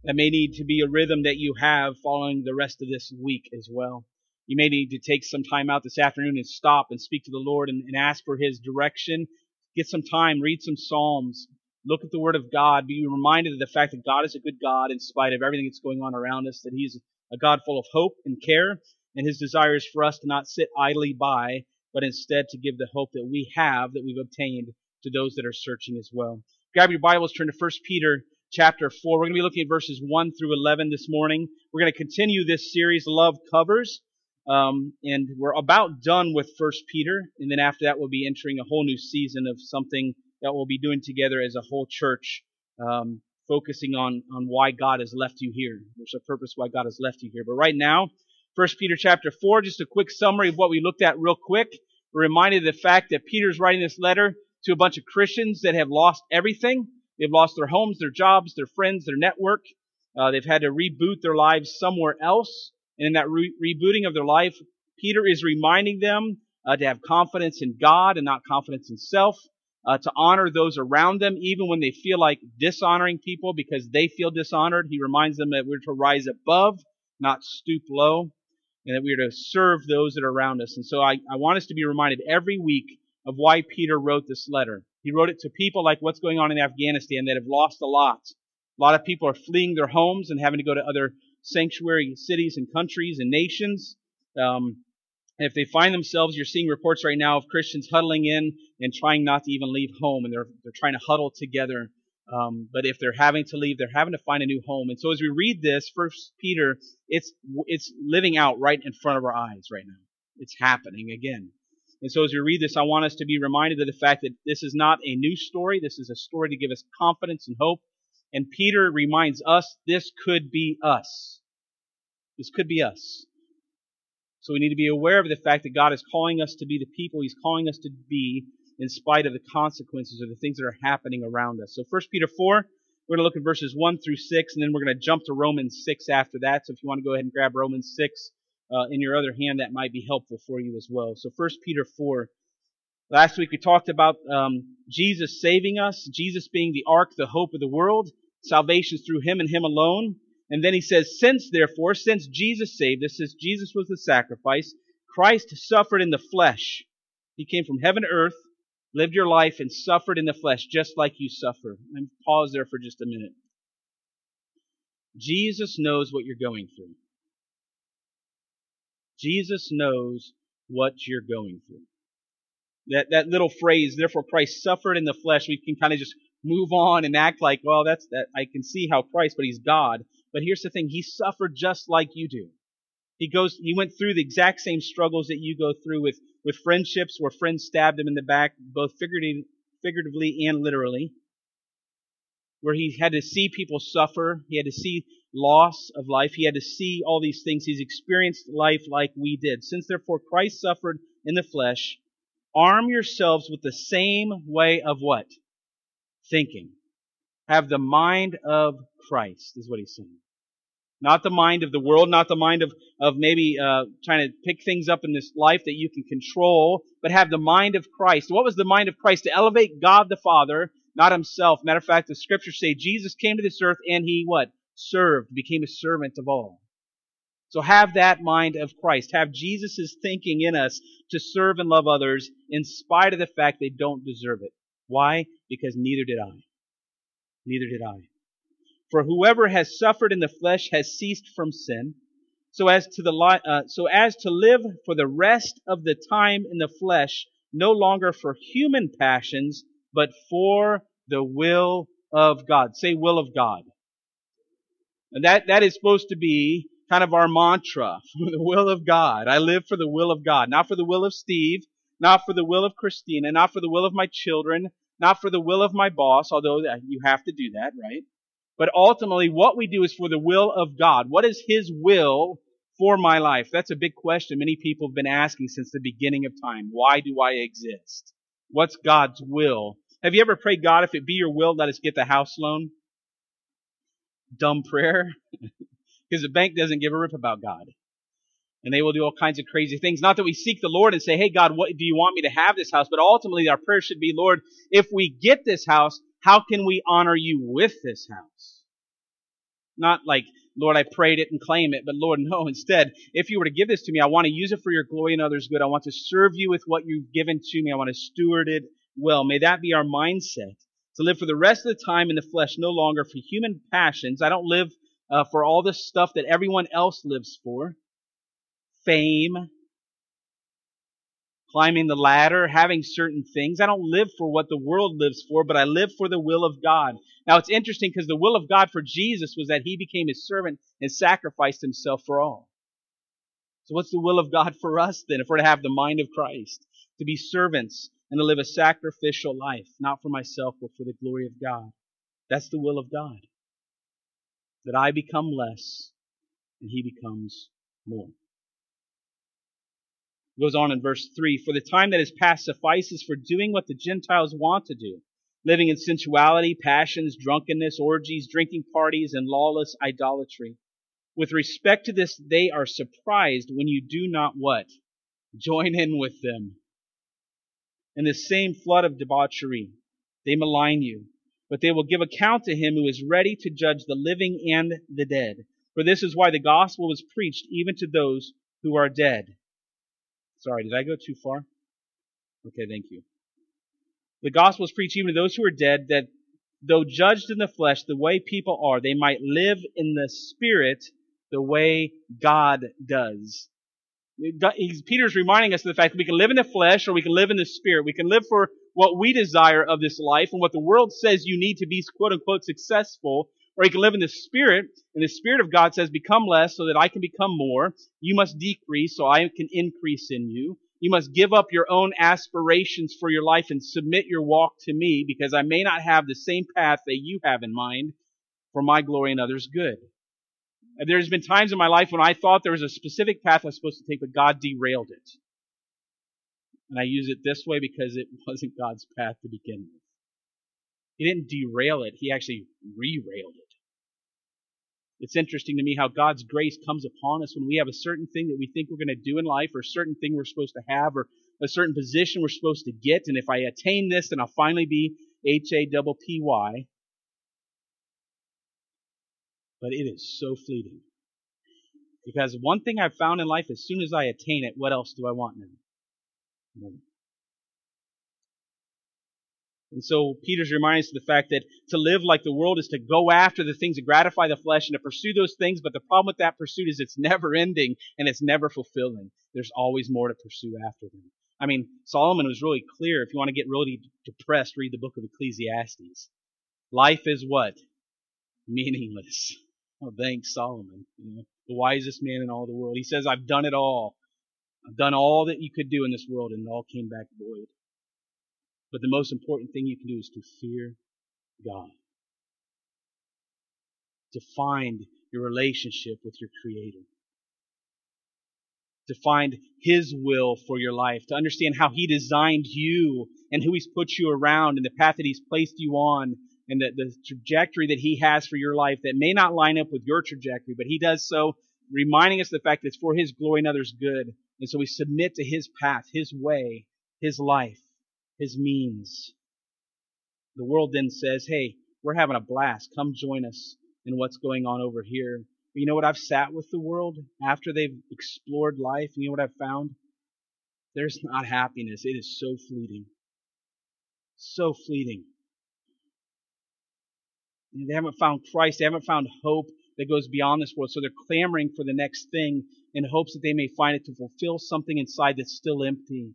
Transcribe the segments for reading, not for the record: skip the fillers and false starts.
That may need to be a rhythm that you have following the rest of this week as well. You may need to take some time out this afternoon and stop and speak to the Lord and ask for His direction. Get some time, read some Psalms, look at the Word of God, be reminded of the fact that God is a good God in spite of everything that's going on around us, that He's a God full of hope and care, and His desire is for us to not sit idly by, but instead to give the hope that we have, that we've obtained, to those that are searching as well. Grab your Bibles, turn to 1 Peter chapter 4. We're going to be looking at verses 1 through 11 this morning. We're going to continue this series, Love Covers, and we're about done with 1 Peter, and then after that we'll be entering a whole new season of something that we'll be doing together as a whole church, focusing on why God has left you here. There's a purpose why God has left you here. But right now, 1 Peter chapter 4, just a quick summary of what we looked at real quick. We're reminded of the fact that Peter's writing this letter to a bunch of Christians that have lost everything. They've lost their homes, their jobs, their friends, their network. They've had to reboot their lives somewhere else. And in that rebooting of their life, Peter is reminding them to have confidence in God and not confidence in self, to honor those around them, even when they feel like dishonoring people because they feel dishonored. He reminds them that we're to rise above, not stoop low, and that we're to serve those that are around us. And so I want us to be reminded every week of why Peter wrote this letter. He wrote it to people like what's going on in Afghanistan that have lost a lot. A lot of people are fleeing their homes and having to go to other sanctuary cities and countries and nations. If they find themselves, you're seeing reports right now of Christians huddling in and trying not to even leave home, and they're trying to huddle together. But if they're having to leave, they're having to find a new home. And so as we read this, 1 Peter, it's living out right in front of our eyes right now. It's happening again. And so as we read this, I want us to be reminded of the fact that this is not a new story. This is a story to give us confidence and hope. And Peter reminds us this could be us. This could be us. So we need to be aware of the fact that God is calling us to be the people He's calling us to be in spite of the consequences of the things that are happening around us. So 1 Peter 4, we're going to look at verses 1 through 6, and then we're going to jump to Romans 6 after that. So if you want to go ahead and grab Romans 6 in your other hand, that might be helpful for you as well. So 1 Peter 4. Last week we talked about Jesus saving us, Jesus being the ark, the hope of the world, salvation through Him and Him alone. And then he says, since Jesus saved us, since Jesus was the sacrifice, Christ suffered in the flesh. He came from heaven to earth, lived your life, and suffered in the flesh just like you suffer. And pause there for just a minute. Jesus knows what you're going through. Jesus knows what you're going through. That little phrase, therefore Christ suffered in the flesh, we can kind of just move on and act like, well, that's that. I can see how Christ, but He's God. But here's the thing, He suffered just like you do. He went through the exact same struggles that you go through with friendships where friends stabbed Him in the back, both figuratively and literally, where He had to see people suffer. He had to see loss of life. He had to see all these things. He's experienced life like we did. Since therefore Christ suffered in the flesh, arm yourselves with the same way of what? Thinking. Have the mind of Christ, is what he's saying. Not the mind of the world, not the mind of maybe trying to pick things up in this life that you can control, but have the mind of Christ. What was the mind of Christ? To elevate God the Father, not Himself. Matter of fact, the Scriptures say Jesus came to this earth and He what? Served, became a servant of all. So have that mind of Christ. Have Jesus' thinking in us to serve and love others in spite of the fact they don't deserve it. Why? Because neither did I. Neither did I. For whoever has suffered in the flesh has ceased from sin, so as to live for the rest of the time in the flesh, no longer for human passions, but for the will of God. Say, will of God. And that is supposed to be kind of our mantra, for the will of God. I live for the will of God, not for the will of Steve, not for the will of Christina, not for the will of my children, not for the will of my boss, although you have to do that, right? But ultimately, what we do is for the will of God. What is His will for my life? That's a big question many people have been asking since the beginning of time. Why do I exist? What's God's will? Have you ever prayed, God, if it be your will, let us get the house loan? Dumb prayer. Because the bank doesn't give a rip about God. And they will do all kinds of crazy things. Not that we seek the Lord and say, hey, God, what do you want me to have this house? But ultimately, our prayer should be, Lord, if we get this house, how can we honor you with this house? Not like, Lord, I prayed it and claim it, but Lord, no, instead, if you were to give this to me, I want to use it for your glory and others' good. I want to serve you with what you've given to me. I want to steward it well. May that be our mindset. To live for the rest of the time in the flesh, no longer for human passions. I don't live for all this stuff that everyone else lives for. Fame, climbing the ladder, having certain things. I don't live for what the world lives for, but I live for the will of God. Now it's interesting because the will of God for Jesus was that he became his servant and sacrificed himself for all. So what's the will of God for us then if we're to have the mind of Christ? To be servants and to live a sacrificial life, not for myself, but for the glory of God. That's the will of God. That I become less and he becomes more. It goes on in verse 3, for the time that is past suffices for doing what the Gentiles want to do, living in sensuality, passions, drunkenness, orgies, drinking parties, and lawless idolatry. With respect to this, they are surprised when you do not what? Join in with them. In the same flood of debauchery, they malign you, but they will give account to him who is ready to judge the living and the dead. For this is why the gospel was preached even to those who are dead. Sorry, did I go too far? Okay, thank you. The gospel is preached even to those who are dead, that though judged in the flesh the way people are, they might live in the spirit the way God does. Peter's reminding us of the fact that we can live in the flesh or we can live in the spirit. We can live for what we desire of this life and what the world says you need to be quote-unquote successful, or you can live in the spirit, and the spirit of God says, become less so that I can become more. You must decrease so I can increase in you. You must give up your own aspirations for your life and submit your walk to me, because I may not have the same path that you have in mind for my glory and others' good. There's been times in my life when I thought there was a specific path I was supposed to take, but God derailed it. And I use it this way because it wasn't God's path to begin with. He didn't derail it. He actually re-railed it. It's interesting to me how God's grace comes upon us when we have a certain thing that we think we're going to do in life, or a certain thing we're supposed to have, or a certain position we're supposed to get. And if I attain this, then I'll finally be HAPPY. But it is so fleeting. Because one thing I've found in life, as soon as I attain it, what else do I want now? More. And so Peter's reminding us of the fact that to live like the world is to go after the things that gratify the flesh and to pursue those things, but the problem with that pursuit is it's never ending and it's never fulfilling. There's always more to pursue after them. I mean, Solomon was really clear. If you want to get really depressed, read the book of Ecclesiastes. Life is what? Meaningless. Oh, thanks, Solomon. You know, the wisest man in all the world. He says, I've done it all. I've done all that you could do in this world, and it all came back void. But the most important thing you can do is to fear God. To find your relationship with your Creator. To find His will for your life. To understand how He designed you and who He's put you around and the path that He's placed you on and the trajectory that He has for your life that may not line up with your trajectory, but He does so reminding us of the fact that it's for His glory and others' good. And so we submit to His path, His way, His life, His means. The world then says, hey, we're having a blast. Come join us in what's going on over here. But you know what? I've sat with the world after they've explored life. And you know what I've found? There's not happiness. It is so fleeting. So fleeting. They haven't found Christ. They haven't found hope that goes beyond this world. So they're clamoring for the next thing in hopes that they may find it to fulfill something inside that's still empty.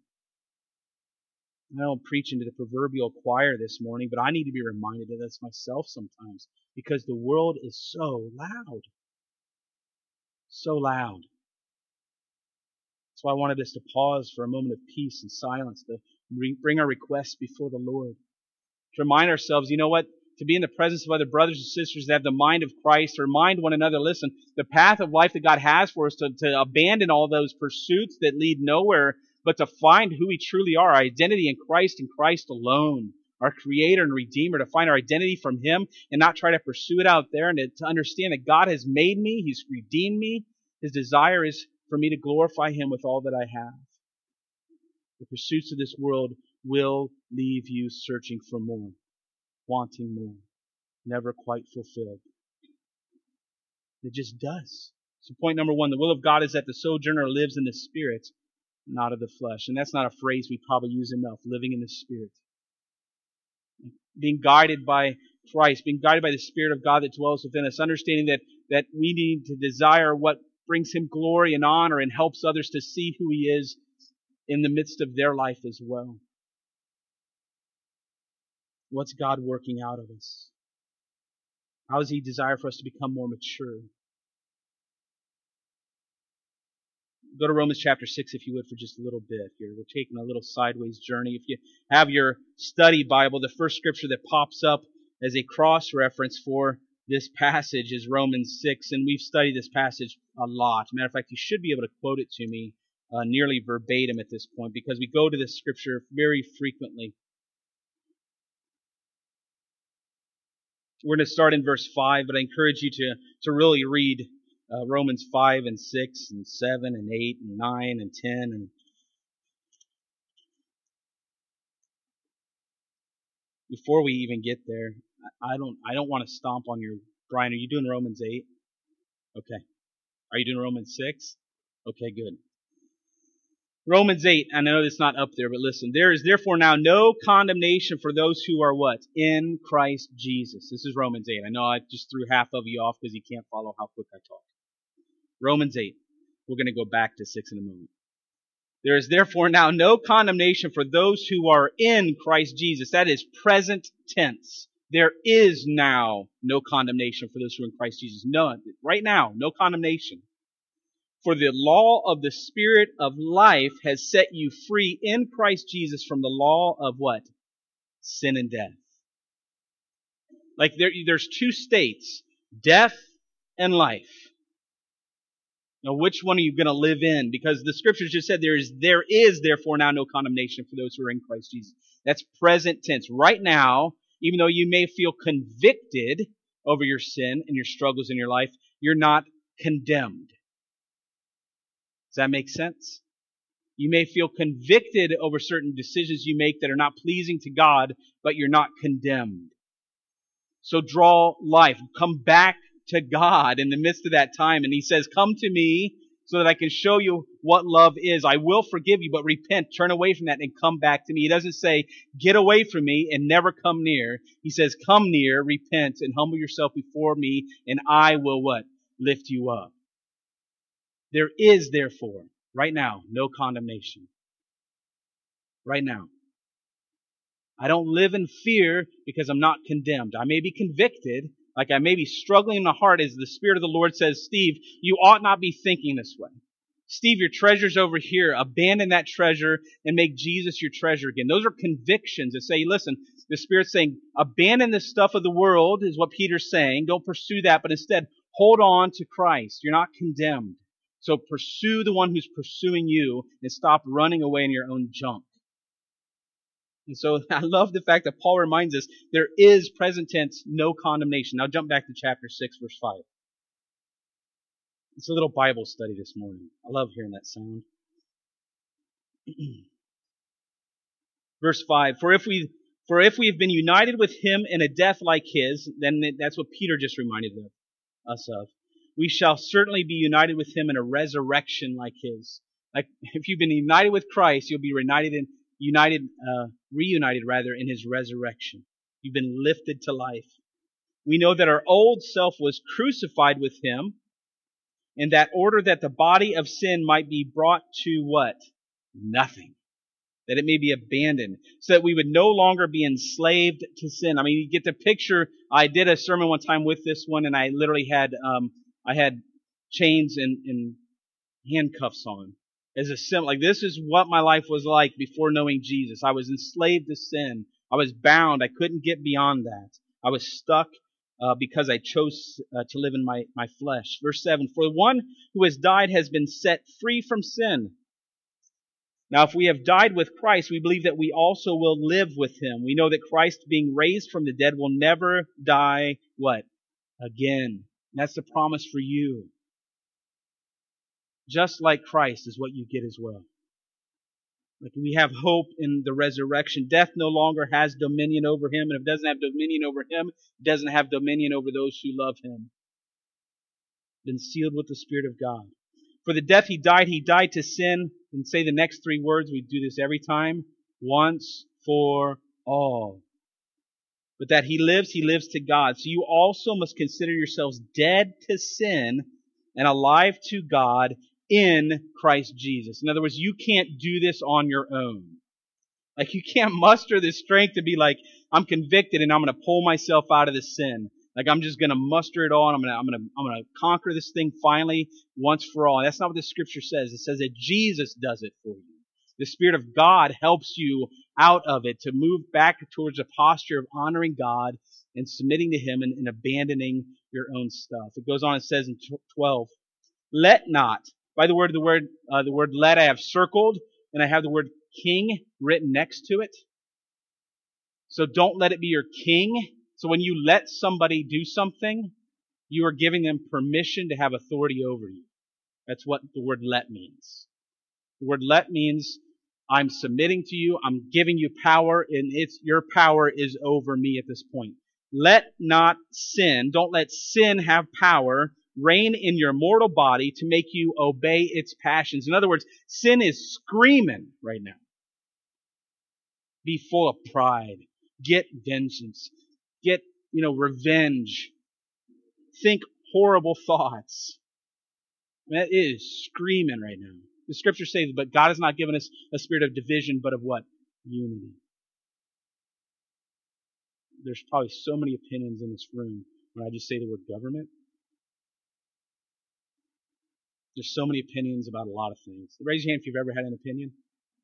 I know I'm preaching to the proverbial choir this morning, but I need to be reminded of this myself sometimes because the world is so loud. So loud. That's why I wanted us to pause for a moment of peace and silence, to bring our requests before the Lord. To remind ourselves, you know what? To be in the presence of other brothers and sisters that have the mind of Christ, to remind one another, listen, the path of life that God has for us, to abandon all those pursuits that lead nowhere, but to find who we truly are, our identity in Christ alone, our Creator and Redeemer, to find our identity from Him and not try to pursue it out there, and to understand that God has made me, He's redeemed me. His desire is for me to glorify Him with all that I have. The pursuits of this world will leave you searching for more, wanting more, never quite fulfilled. It just does. So point number one, the will of God is that the sojourner lives in the Spirit, not of the flesh. And that's not a phrase we probably use enough, living in the Spirit. Being guided by Christ, being guided by the Spirit of God that dwells within us, understanding that we need to desire what brings Him glory and honor and helps others to see who He is in the midst of their life as well. What's God working out of us? How does He desire for us to become more mature? Go to Romans chapter 6 if you would for just a little bit here. We're taking a little sideways journey. If you have your study Bible, the first scripture that pops up as a cross-reference for this passage is Romans 6, and we've studied this passage a lot. Matter of fact, you should be able to quote it to me nearly verbatim at this point because we go to this scripture very frequently. We're going to start in verse 5, but I encourage you to really read Romans 5 and 6 and 7 and 8 and 9 and 10 and before we even get there, I don't want to stomp on your Brian. Are you doing Romans 8? Okay. Are you doing Romans 6? Okay, good. Romans 8, I know it's not up there, but listen. There is therefore now no condemnation for those who are what? In Christ Jesus. This is Romans 8. I know I just threw half of you off because you can't follow how quick I talk. Romans 8. We're going to go back to 6 in a moment. There is therefore now no condemnation for those who are in Christ Jesus. That is present tense. There is now no condemnation for those who are in Christ Jesus. None. Right now, no condemnation. For the law of the Spirit of life has set you free in Christ Jesus from the law of what? Sin and death. Like there's two states, death and life. Now, which one are you going to live in? Because the scriptures just said there is therefore now no condemnation for those who are in Christ Jesus. That's present tense. Right now, even though you may feel convicted over your sin and your struggles in your life, you're not condemned. Does that make sense? You may feel convicted over certain decisions you make that are not pleasing to God, but you're not condemned. So draw life. Come back to God in the midst of that time. And He says, come to me so that I can show you what love is. I will forgive you, but repent, turn away from that and come back to me. He doesn't say, get away from me and never come near. He says, come near, repent, and humble yourself before me, and I will what? Lift you up. There is therefore, right now, no condemnation. Right now. I don't live in fear because I'm not condemned. I may be convicted, like I may be struggling in my heart as the Spirit of the Lord says, Steve, you ought not be thinking this way. Steve, your treasure's over here. Abandon that treasure and make Jesus your treasure again. Those are convictions that say, listen, the Spirit's saying, abandon the stuff of the world is what Peter's saying. Don't pursue that, but instead hold on to Christ. You're not condemned. So pursue the one who's pursuing you and stop running away in your own junk. And so I love the fact that Paul reminds us there is present tense, no condemnation. Now jump back to chapter 6, verse 5. It's a little Bible study this morning. I love hearing that sound. Verse 5, For if we have been united with Him in a death like His, then that's what Peter just reminded us of. We shall certainly be united with Him in a resurrection like His. Like if you've been united with Christ, you'll be reunited in His resurrection. You've been lifted to life. We know that our old self was crucified with Him in that order that the body of sin might be brought to what? Nothing. That it may be abandoned. So that we would no longer be enslaved to sin. I mean, you get the picture. I did a sermon one time with this one and I literally had, I had chains and handcuffs on. As a symbol, like this is what my life was like before knowing Jesus. I was enslaved to sin. I was bound. I couldn't get beyond that. I was stuck because I chose to live in my flesh. Verse 7, For the one who has died has been set free from sin. Now, if we have died with Christ, we believe that we also will live with Him. We know that Christ, being raised from the dead, will never die, what? Again. And that's the promise for you. Just like Christ is what you get as well. Like we have hope in the resurrection. Death no longer has dominion over Him, and if it doesn't have dominion over Him, it doesn't have dominion over those who love Him. been sealed with the Spirit of God. For the death he died to sin. And say the next three words. We do this every time. Once for all. But that he lives to God. So you also must consider yourselves dead to sin and alive to God in Christ Jesus. In other words, you can't do this on your own. Like, you can't muster the strength to be like, I'm convicted and I'm going to pull myself out of this sin. Like, I'm just going to muster it all and I'm going to conquer this thing finally once for all. And that's not what the scripture says. It says that Jesus does it for you. The Spirit of God helps you out of it to move back towards a posture of honoring God and submitting to Him and abandoning your own stuff. It goes on and says in 12, let not, by the word let I have circled, and I have the word king written next to it. So don't let it be your king. So when you let somebody do something, you are giving them permission to have authority over you. That's what the word let means. The word let means I'm submitting to you, I'm giving you power, and your power is over me at this point. Let not sin, don't let sin have power, reign in your mortal body to make you obey its passions. In other words, sin is screaming right now. Be full of pride. Get vengeance. Get, revenge. Think horrible thoughts. That is screaming right now. The scripture says, but God has not given us a spirit of division, but of what? Unity. There's probably so many opinions in this room when I just say the word government. There's so many opinions about a lot of things. Raise your hand if you've ever had an opinion.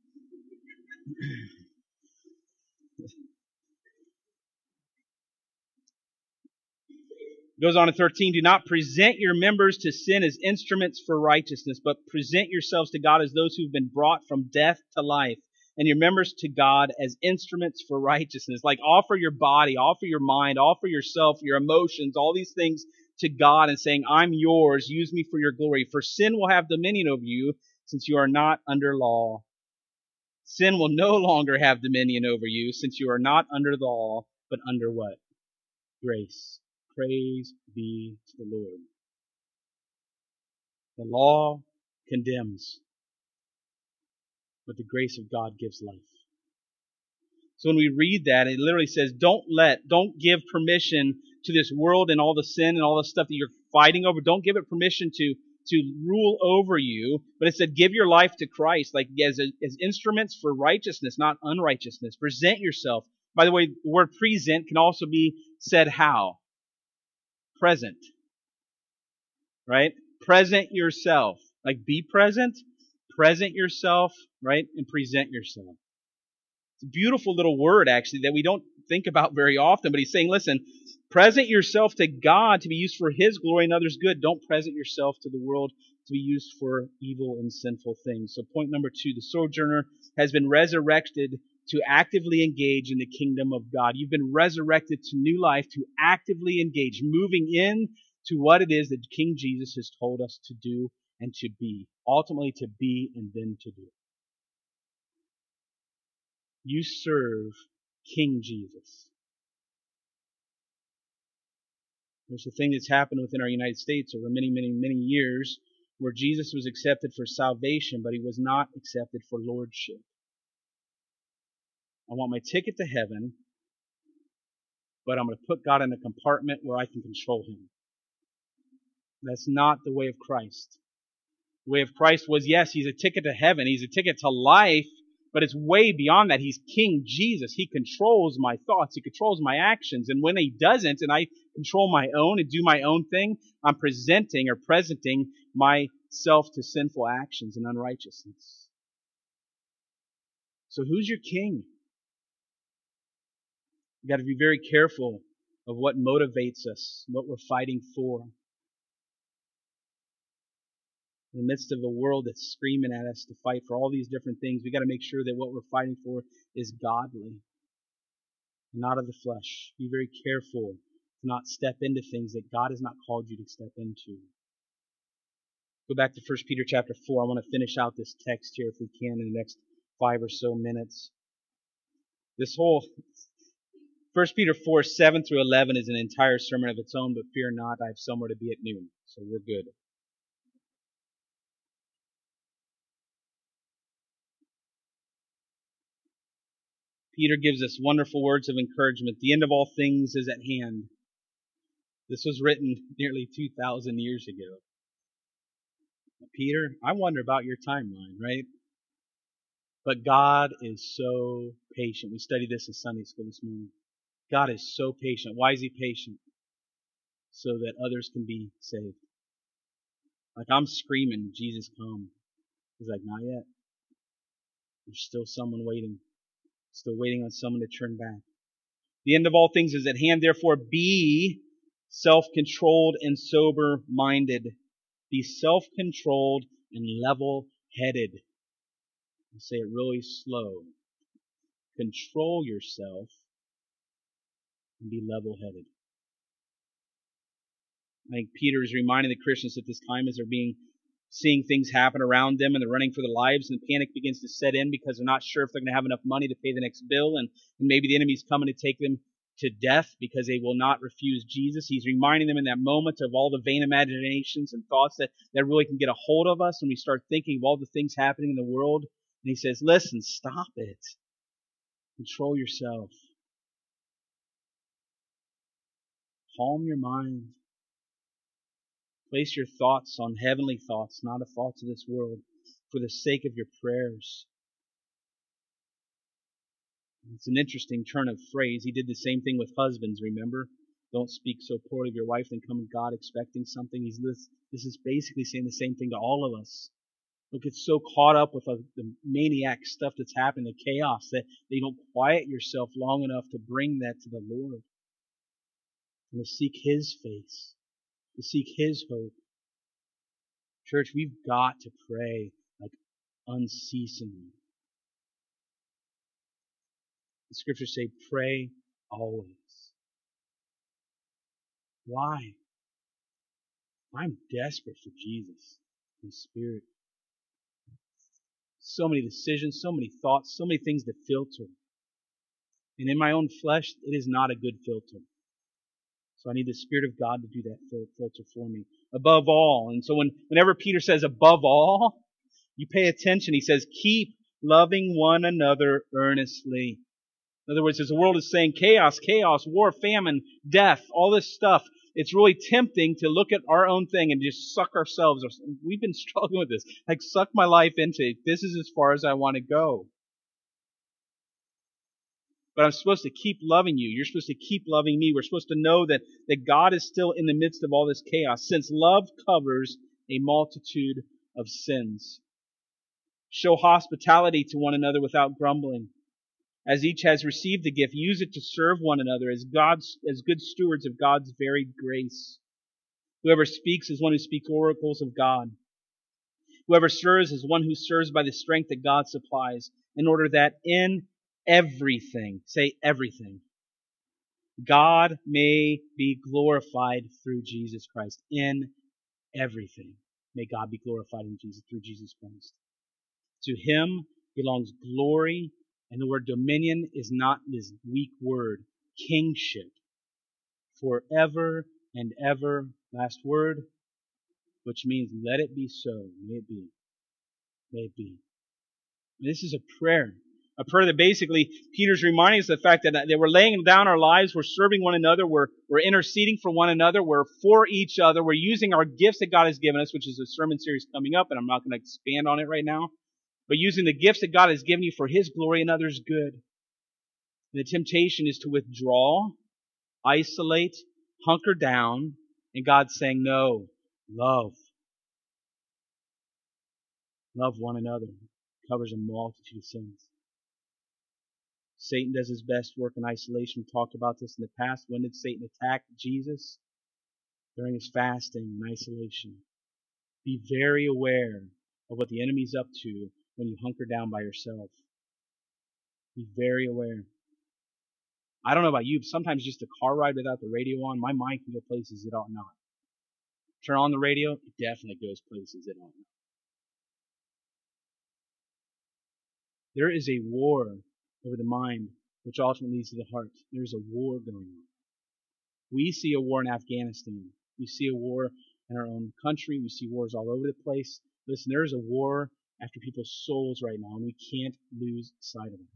It goes on in 13, do not present your members to sin as instruments for righteousness, but present yourselves to God as those who've been brought from death to life, and your members to God as instruments for righteousness. Like, offer your body, offer your mind, offer yourself, your emotions, all these things to God and saying, I'm yours, use me for your glory. For sin will have dominion over you since you are not under law. Sin will no longer have dominion over you since you are not under the law, but under what? Grace. Praise be to the Lord. The law condemns, but the grace of God gives life. So when we read that, it literally says, don't give permission to this world and all the sin and all the stuff that you're fighting over. Don't give it permission to rule over you. But it said, give your life to Christ, like as instruments for righteousness, not unrighteousness. Present yourself. By the way, the word present can also be said how? Present. Right? Present yourself. Like, be present, present yourself, right? And present yourself. It's a beautiful little word, actually, that we don't think about very often. But he's saying, listen, present yourself to God to be used for His glory and others' good. Don't present yourself to the world to be used for evil and sinful things. So point number 2, the sojourner has been resurrected to actively engage in the kingdom of God. You've been resurrected to new life, to actively engage, moving in to what it is that King Jesus has told us to do and to be. Ultimately to be and then to do. You serve King Jesus. There's a thing that's happened within our United States over many, many, many years where Jesus was accepted for salvation, but He was not accepted for lordship. I want my ticket to heaven, but I'm going to put God in a compartment where I can control Him. That's not the way of Christ. The way of Christ was, yes, He's a ticket to heaven. He's a ticket to life, but it's way beyond that. He's King Jesus. He controls my thoughts. He controls my actions. And when He doesn't, and I control my own and do my own thing, I'm presenting myself to sinful actions and unrighteousness. So who's your king? You've got to be very careful of what motivates us, what we're fighting for. In the midst of a world that's screaming at us to fight for all these different things, we've got to make sure that what we're fighting for is godly, not of the flesh. Be very careful to not step into things that God has not called you to step into. Go back to 1 Peter chapter 4. I want to finish out this text here if we can in the next 5 or so minutes. 1 1 Peter 4, 7 through 11 is an entire sermon of its own, but fear not, I have somewhere to be at noon, so we're good. Peter gives us wonderful words of encouragement. The end of all things is at hand. This was written nearly 2,000 years ago. Peter, I wonder about your timeline, right? But God is so patient. We studied this in Sunday school this morning. God is so patient. Why is He patient? So that others can be saved. Like I'm screaming, Jesus, come. He's like, not yet. There's still someone waiting. Still waiting on someone to turn back. The end of all things is at hand. Therefore, be self-controlled and sober-minded. Be self-controlled and level-headed. I'll say it really slow. Control yourself and be level-headed. I think Peter is reminding the Christians at this time as they're seeing things happen around them and they're running for their lives and panic begins to set in because they're not sure if they're going to have enough money to pay the next bill and maybe the enemy's coming to take them to death because they will not refuse Jesus. He's reminding them in that moment of all the vain imaginations and thoughts that really can get a hold of us when we start thinking of all the things happening in the world. And he says, listen, stop it. Control yourself. Calm your mind. Place your thoughts on heavenly thoughts, not the thoughts of this world, for the sake of your prayers. It's an interesting turn of phrase. He did the same thing with husbands, remember? Don't speak so poorly of your wife, then come to God expecting something. This is basically saying the same thing to all of us. Don't get so caught up with the maniac stuff that's happening, the chaos, that you don't quiet yourself long enough to bring that to the Lord and to seek His face, to seek His hope. Church, we've got to pray like unceasingly. The scriptures say, pray always. Why? I'm desperate for Jesus, His Spirit. So many decisions, so many thoughts, so many things to filter. And in my own flesh, it is not a good filter. So I need the Spirit of God to do that filter for me. Above all. And so whenever Peter says above all, you pay attention. He says, keep loving one another earnestly. In other words, as the world is saying chaos, war, famine, death, all this stuff, it's really tempting to look at our own thing and just suck ourselves. We've been struggling with this. Like, suck my life into it. This is as far as I want to go. But I'm supposed to keep loving you. You're supposed to keep loving me. We're supposed to know that God is still in the midst of all this chaos, since love covers a multitude of sins. Show hospitality to one another without grumbling. As each has received the gift, use it to serve one another as good stewards of God's varied grace. Whoever speaks is one who speaks oracles of God. Whoever serves is one who serves by the strength that God supplies, in order that in everything, say everything, God may be glorified through Jesus Christ. In everything, may God be glorified through Jesus Christ. To Him belongs glory. And the word dominion is not this weak word. Kingship. Forever and ever. Last word. Which means let it be so. May it be. May it be. And this is a prayer. A prayer that basically Peter's reminding us of the fact that we're laying down our lives. We're serving one another. We're interceding for one another. We're for each other. We're using our gifts that God has given us, which is a sermon series coming up. And I'm not going to expand on it right now. But using the gifts that God has given you for His glory and others' good. And the temptation is to withdraw, isolate, hunker down, and God's saying, no, love. Love one another. It covers a multitude of sins. Satan does his best work in isolation. We talked about this in the past. When did Satan attack Jesus? During his fasting and isolation. Be very aware of what the enemy's up to when you hunker down by yourself. Be very aware. I don't know about you, but sometimes just a car ride without the radio on, my mind can go places it ought not. Turn on the radio, it definitely goes places it ought not. There is a war over the mind which ultimately leads to the heart. There's a war going on. We see a war in Afghanistan. We see a war in our own country. We see wars all over the place. Listen, there is a war after people's souls right now, and we can't lose sight of it.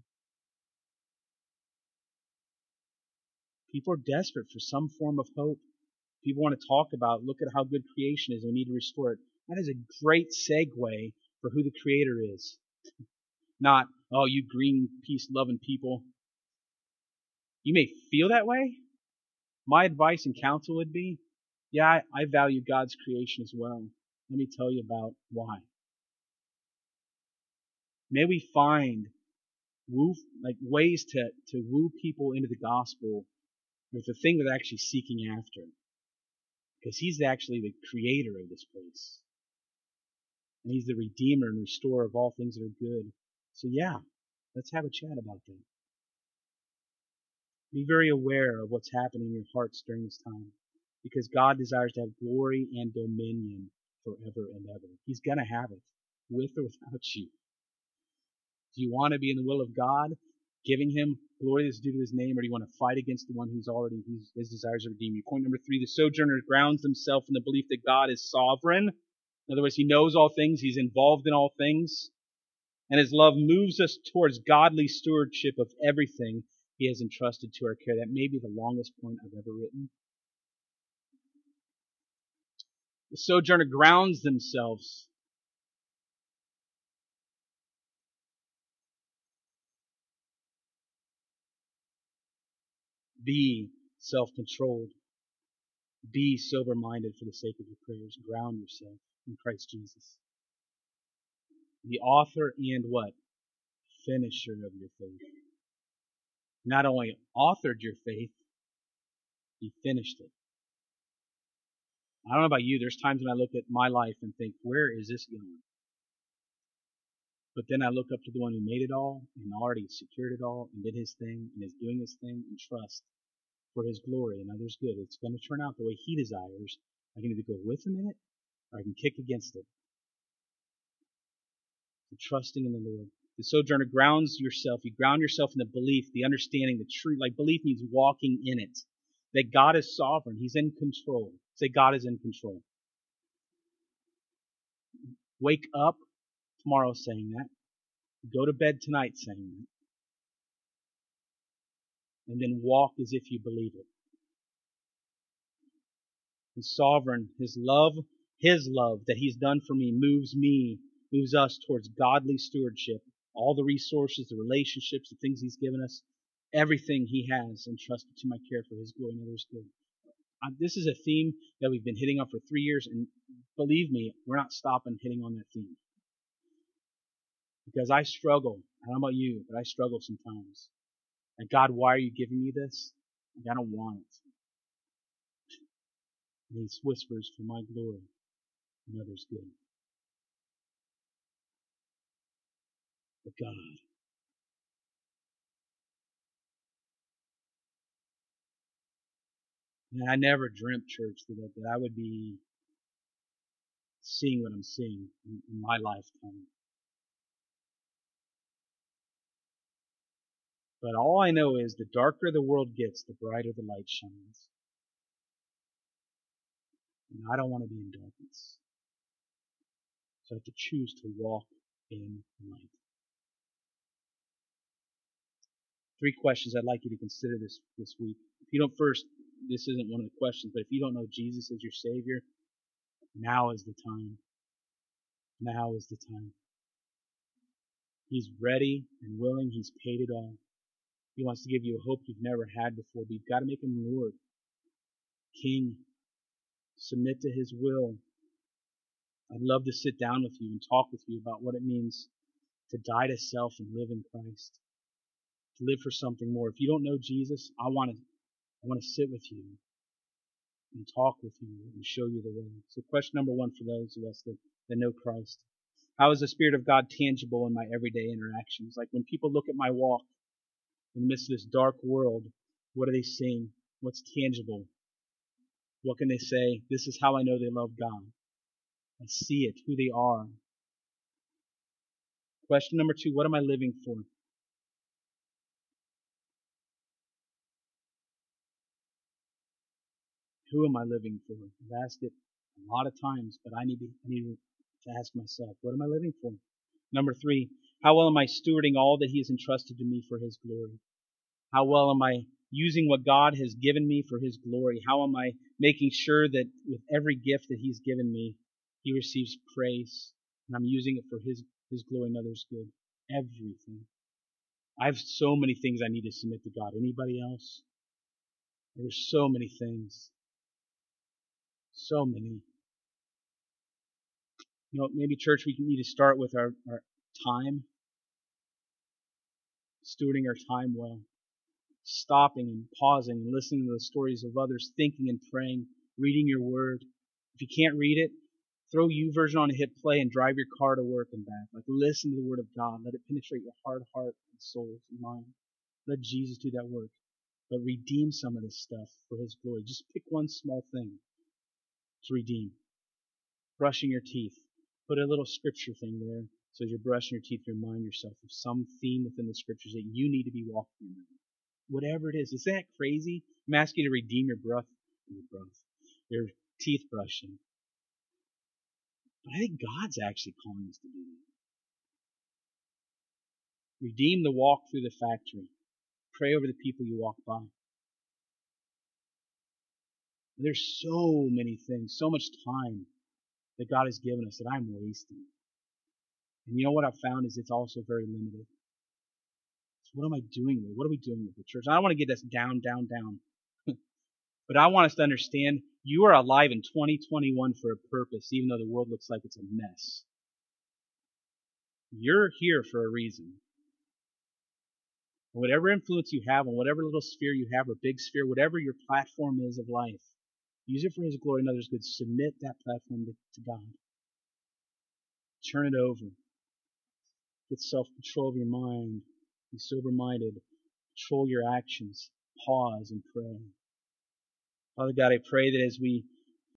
People are desperate for some form of hope. People want to talk about, look at how good creation is, and we need to restore it. That is a great segue for who the Creator is. Not, oh, you green, peace-loving people. You may feel that way. My advice and counsel would be, yeah, I value God's creation as well. Let me tell you about why. May we find ways to woo people into the gospel with the thing they're actually seeking after. Because He's actually the creator of this place. And He's the redeemer and restorer of all things that are good. So yeah, let's have a chat about that. Be very aware of what's happening in your hearts during this time. Because God desires to have glory and dominion forever and ever. He's going to have it, with or without you. Do you want to be in the will of God, giving Him glory that's due to His name, or do you want to fight against the one whose His desires to redeem you? Point number 3, the sojourner grounds himself in the belief that God is sovereign. In other words, He knows all things, He's involved in all things, and His love moves us towards godly stewardship of everything He has entrusted to our care. That may be the longest point I've ever written. The sojourner grounds themselves. Be self-controlled. Be sober-minded for the sake of your prayers. Ground yourself in Christ Jesus. The author and what? Finisher of your faith. Not only authored your faith, He finished it. I don't know about you, there's times when I look at my life and think, where is this going? But then I look up to the one who made it all and already secured it all and did His thing and is doing His thing, and trust for His glory and others' good. It's going to turn out the way He desires. I can either go with Him in it or I can kick against it. So trusting in the Lord. The sojourner grounds yourself. You ground yourself in the belief, the understanding, the truth. Like belief means walking in it. That God is sovereign. He's in control. Say, God is in control. Wake up tomorrow saying that. Go to bed tonight saying that. And then walk as if you believe it. He's sovereign. His love that He's done for me, moves us towards godly stewardship. All the resources, the relationships, the things He's given us, everything He has entrusted to my care for His glory and others' good. This is a theme that we've been hitting on for 3 years, and believe me, we're not stopping hitting on that theme. Because I struggle. I don't know about you, but I struggle sometimes. And God, why are you giving me this? I don't want it. And He whispers for my glory and others' good. But God, man, I never dreamt, church, that I would be seeing what I'm seeing in my lifetime. But all I know is the darker the world gets, the brighter the light shines. And I don't want to be in darkness. So I have to choose to walk in light. 3 questions I'd like you to consider this week. If you don't first, this isn't one of the questions, but if you don't know Jesus as your Savior, now is the time. Now is the time. He's ready and willing. He's paid it all. He wants to give you a hope you've never had before, but you've got to make Him Lord, King. Submit to His will. I'd love to sit down with you and talk with you about what it means to die to self and live in Christ. To live for something more. If you don't know Jesus, I want to sit with you and talk with you and show you the way. So question number 1 for those of us that know Christ. How is the Spirit of God tangible in my everyday interactions? Like when people look at my walk in the midst of this dark world, what are they seeing? What's tangible? What can they say? This is how I know they love God. I see it, who they are. Question number 2, what am I living for? Who am I living for? I've asked it a lot of times, but I need to ask myself, what am I living for? Number 3, how well am I stewarding all that He has entrusted to me for His glory? How well am I using what God has given me for His glory? How am I making sure that with every gift that He's given me, He receives praise, and I'm using it for His glory and others' good? Everything. I have so many things I need to submit to God. Anybody else? There's so many things. So many. Maybe church, we need to start with our time, stewarding our time well, stopping and pausing and listening to the stories of others, thinking and praying, reading your word. If you can't read it, throw YouVersion on and hit play and drive your car to work and back. Like, listen to the word of God. Let it penetrate your heart and soul and mind. Let Jesus do that work. But redeem some of this stuff for His glory. Just pick one small thing to redeem. Brushing your teeth. Put a little scripture thing there, so as you're brushing your teeth, remind yourself of some theme within the scriptures that you need to be walking in. Whatever it is. Isn't that crazy? I'm asking you to redeem your teeth brushing. But I think God's actually calling us to do that. Redeem the walk through the factory. Pray over the people you walk by. There's so many things, so much time that God has given us that I'm wasting. And you know what I've found is it's also very limited. So what am I doing with it? What are we doing with the church? I don't want to get us down. But I want us to understand you are alive in 2021 for a purpose, even though the world looks like it's a mess. You're here for a reason. Whatever influence you have, on whatever little sphere you have, or big sphere, whatever your platform is of life, use it for His glory and others' good. Submit that platform to God. Turn it over. Get self-control of your mind. Be sober-minded. Control your actions. Pause and pray. Father God, I pray that as we